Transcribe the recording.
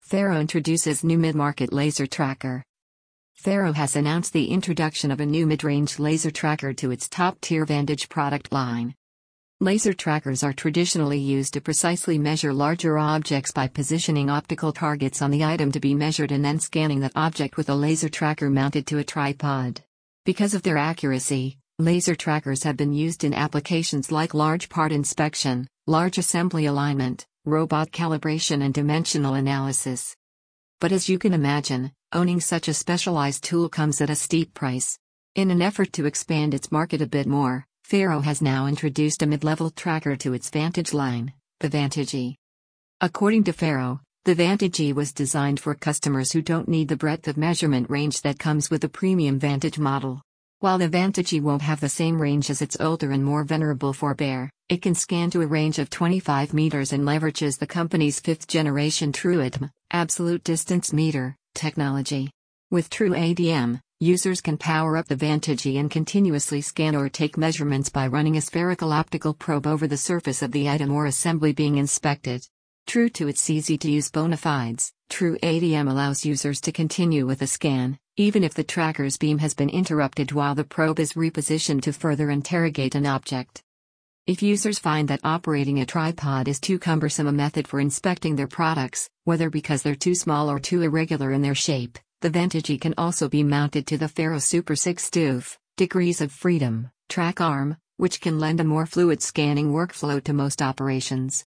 Faro introduces new mid-market laser tracker. Faro has announced the introduction of a new mid-range laser tracker to its top-tier Vantage product line. Laser trackers are traditionally used to precisely measure larger objects by positioning optical targets on the item to be measured and then scanning that object with a laser tracker mounted to a tripod. Because of their accuracy, laser trackers have been used in applications like large part inspection, large assembly alignment, robot calibration and dimensional analysis. But as you can imagine, owning such a specialized tool comes at a steep price. In an effort to expand its market a bit more, Faro has now introduced a mid-level tracker to its Vantage line, the Vantage E. According to Faro, the Vantage E was designed for customers who don't need the breadth of measurement range that comes with the premium Vantage model. While the Vantage E won't have the same range as its older and more venerable forebear, it can scan to a range of 25 meters and leverages the company's 5th-generation TrueADM, Absolute Distance Meter, technology. With TrueADM, users can power up the Vantage E and continuously scan or take measurements by running a spherical optical probe over the surface of the item or assembly being inspected. True to its easy-to-use bona fides, TrueADM allows users to continue with a scan, even if the tracker's beam has been interrupted while the probe is repositioned to further interrogate an object. If users find that operating a tripod is too cumbersome a method for inspecting their products, whether because they're too small or too irregular in their shape, the Vantage E can also be mounted to the Faro Super 6 DOF, Degrees of Freedom, track arm, which can lend a more fluid scanning workflow to most operations.